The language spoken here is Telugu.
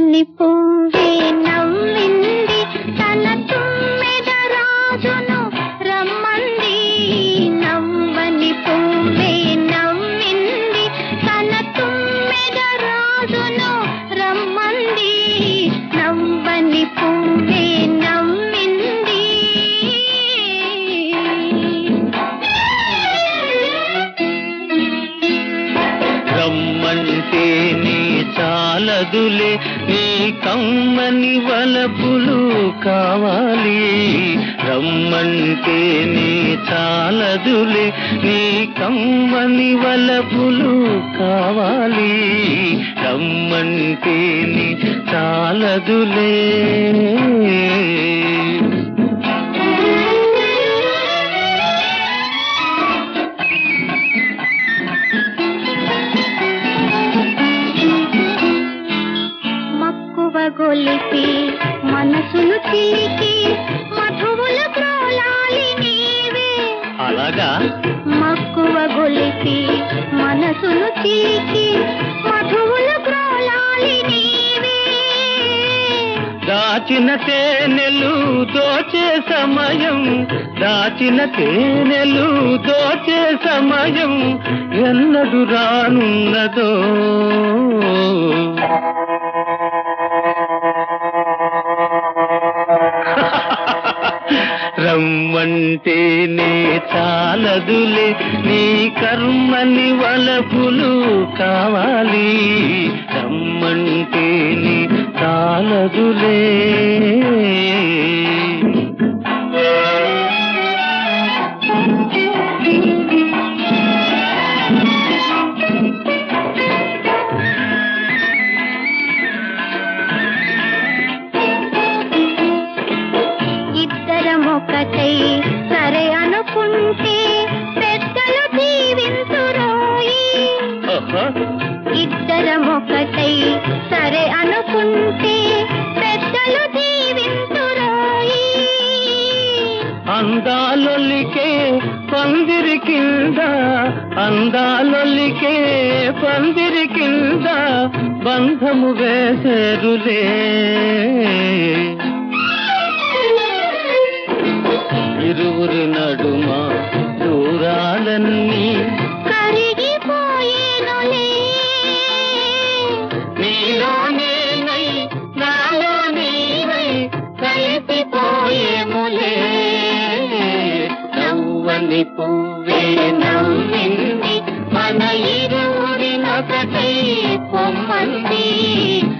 నవ్వని పువ్వే నవ్వింది తన తుమ్మెద రాజును రమ్మంది. నవ్వని పువ్వే నవ్వింది తన తుమ్మెద రాజును రమ్మంది. నవ్వని పువ్వే నవ్వింది. రమ్మంటే నీ చాలదులే, నీ కమ్మని వలపులు కావాలి. రమ్మంటే నీ చాలదులే, నీ కమ్మని వలపులు కావాలి. రమ్మంటే నీ చాలదులే. గొలిపి మనసును చిలికి మధువుల గ్రోలాలి నీవే. అలాగా మక్కువ గొలిపి మనసును చిలికి మధువుల గ్రోలాలి నీవే. దాచిన తేనెలు దోచే సమయం, దాచిన తేనెలు దోచే సమయం ఎన్నడు రానున్నదో. రమ్మంటే నీ చాలదులే, నీ కర్మని వలపులు కావాలి. రమ్మంటే నీ చాలదులే. ఒకటై సరే అనుకుంటే పెద్దలు దీవింతురోయి. ఇద్దరం ఒకటై సరే అనుకుంటే పెద్దలు దీవింతురోయి. అందాలొలికే పందిరి కింద, అందాలొలికే పందిరి కింద బంధము వేసేరులే. ఇరువురి నడుమ దూరాలన్నీ కరిగిపోయేనులే. నీలో నేనై నాలో నీవై కలిసిపోయేములే. నవ్వని పువ్వే నవ్వింది మన ఇరువురినొకటై పొమ్మంది.